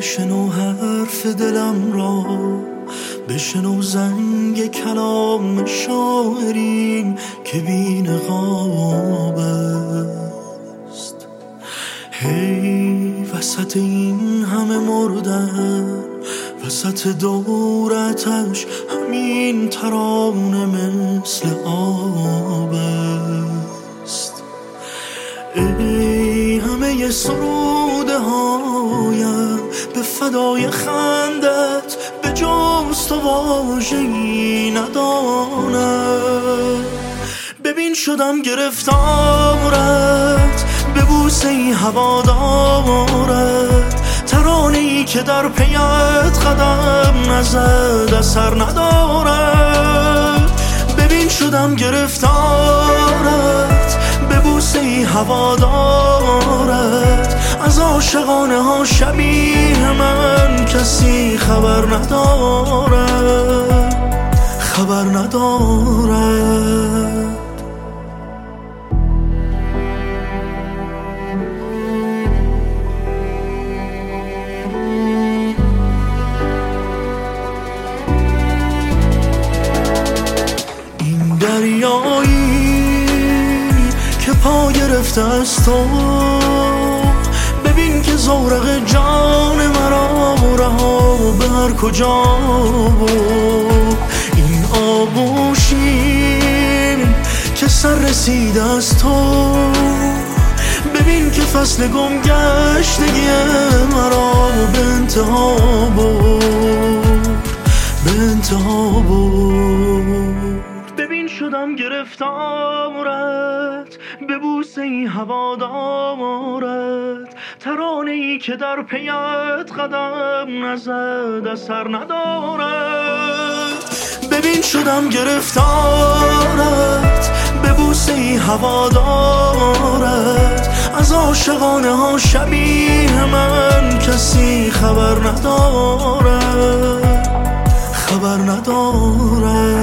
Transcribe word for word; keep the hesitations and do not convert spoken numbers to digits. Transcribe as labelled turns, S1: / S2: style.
S1: بشنو حرف دلم را، بشنو زنگ کلام شاعریم که بی نقاب است. هی وسط این همه مردن، وسط دورتش همین ترانه مثل آب است. ای همه سروده هایم به فدای خندت، به جز تو واژه‌ای ندانم. ببین شدم گرفتارت، به بوسه ای هوادارت، ترانه ای که در پیت قدم نزد اثر ندارد. ببین شدم گرفتارت، به بوسه ای هوادارت، از عاشقانه ها شبیه من کسی خبر ندارد، خبر ندارد. این دریایی که پا گرفته از تو، ببین که زورق جان مرا رها به هر کجا بود. این آغوشی که سر رسیده از تو، ببین که فصل گم گشتگی مرا به انتها برد، به انتها برد. ببین شدم گرفتارت، به بوسه ای هوادارت، ترانه ای که در پیت قدم نزد اثر ندارد. ببین شدم گرفتارت، به بوسه ای هوادارت، از عاشقانه ها شبیه من کسی خبر ندارد، خبر ندارد.